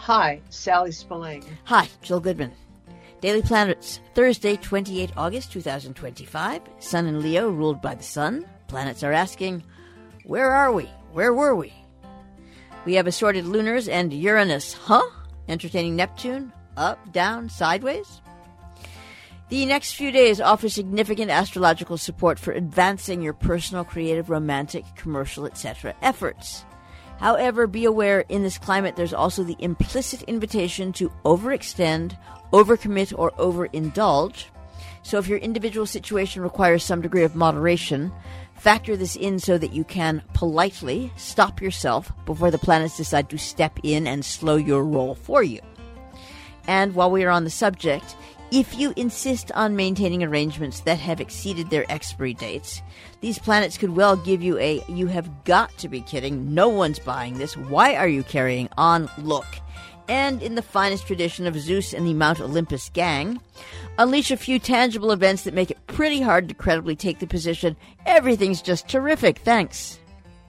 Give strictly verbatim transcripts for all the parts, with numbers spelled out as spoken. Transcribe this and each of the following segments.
Hi, Sally Spillane. Hi, Jill Goodman. Daily Planets, Thursday, the twenty-eighth of August, twenty twenty-five. Sun in Leo, ruled by the Sun. Planets are asking, where are we? Where were we? We have assorted lunars and Uranus, huh? Entertaining Neptune, up, down, sideways. The next few days offer significant astrological support for advancing your personal, creative, romantic, commercial, et cetera efforts. However, be aware, in this climate, there's also the implicit invitation to overextend, overcommit, or overindulge. So if your individual situation requires some degree of moderation, factor this in so that you can politely stop yourself before the planets decide to step in and slow your roll for you. And while we are on the subject, if you insist on maintaining arrangements that have exceeded their expiry dates, these planets could well give you a "you have got to be kidding, no one's buying this, why are you carrying on" look. And in the finest tradition of Zeus and the Mount Olympus gang, unleash a few tangible events that make it pretty hard to credibly take the position, "everything's just terrific, thanks."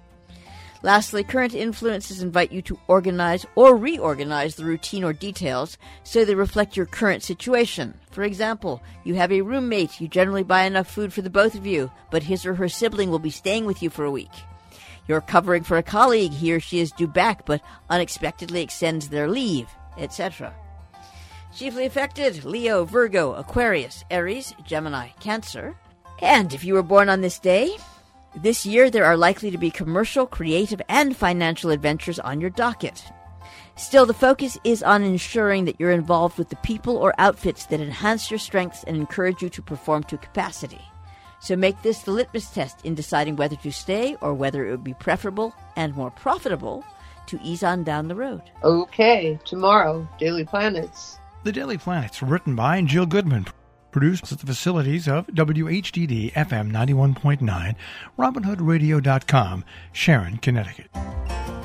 Lastly, current influences invite you to organize or reorganize the routine or details so they reflect your current situation. For example, you have a roommate, you generally buy enough food for the both of you, but his or her sibling will be staying with you for a week. You're covering for a colleague, he or she is due back but unexpectedly extends their leave, et cetera. Chiefly affected, Leo, Virgo, Aquarius, Aries, Gemini, Cancer. And if you were born on this day, this year there are likely to be commercial, creative, and financial adventures on your docket. Still, the focus is on ensuring that you're involved with the people or outfits that enhance your strengths and encourage you to perform to capacity. So make this the litmus test in deciding whether to stay or whether it would be preferable and more profitable to ease on down the road. Okay, tomorrow, Daily Planets. The Daily Planets, written by Jill Goodman. Produced at the facilities of W H D D F M ninety-one point nine, Robin Hood Radio dot com, Sharon, Connecticut.